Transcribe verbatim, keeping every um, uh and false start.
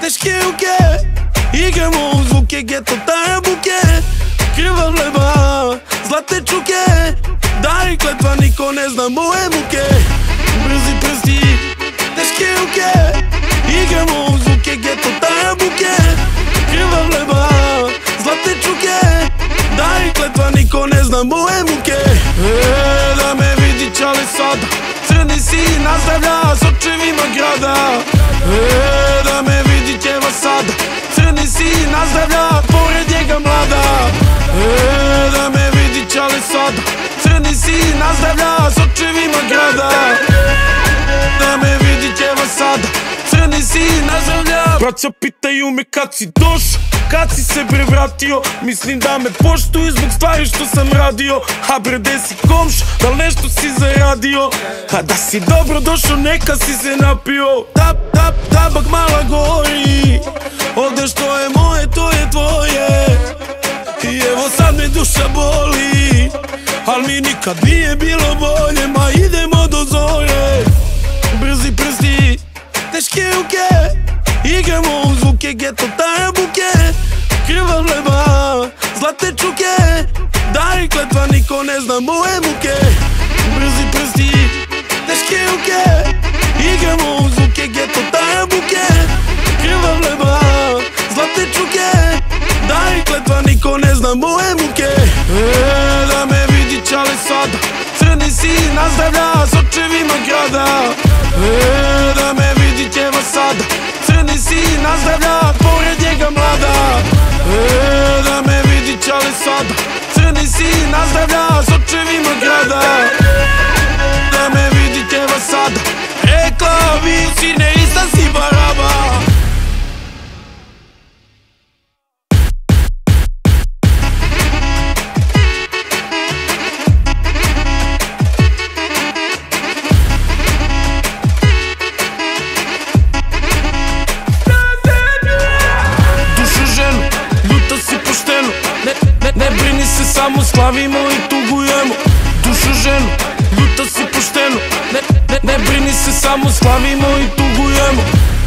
Teške ruke, igramo u zvuke, geto taja buke, krva vleba, zlate čuke, daj kletva, niko ne zna moje muke. Brzi prsti, teške ruke, igramo u zvuke, geto taja buke, krva vleba, zlate čuke, daj kletva, niko ne zna moje muke. E, da me vidi čale sada, crni si nazdravlja s očevima grada. E, da me vidi ćeva sada, crni si nazdravlja, pored njega mlada. E, da me vidi čale sada, crni si nazdravlja s očevima grada. Da me vidi ćeva sada, crni si nazdravlja. Braća pitaju me kad si došao, kad si se bre vratio, mislim da me poštuju zbog stvari što sam radio. A bre gde si komš, da li nešto si zaradio? A da si dobro došao, neka si se napio. Tap, tap, tabak mala gori, ovde što je moje, to je tvoje. I evo sad me duša boli, al mi nikad nije bilo bolje, ma idemo do zore. Brzi prsti, teške ruke, igramo u zvuke, geto taja buke, krva vleba, zlate čuke, daj kletva, niko ne zna moje muke. Brzi prsti, teške ruke, igramo u zvuke, geto taja buke, krva vleba, zlate čuke, daj kletva, niko ne zna moje muke. E, da me vidi čale sada, crni si nazdravlja s očevima grada. E, da me vidi ćeva sada, crni si nazdravlja, pored njega mlada. E, da me vidi čale sada, crni si nazdravlja s očevima grada. Da me vidi ćeva sada, rekla vi sine ista si baraba. Ne brini se, samo slavimo i tugujemo. Dušu ženu, ljuta si pošteno. Ne, ne, ne brini se, samo slavimo i tugujemo.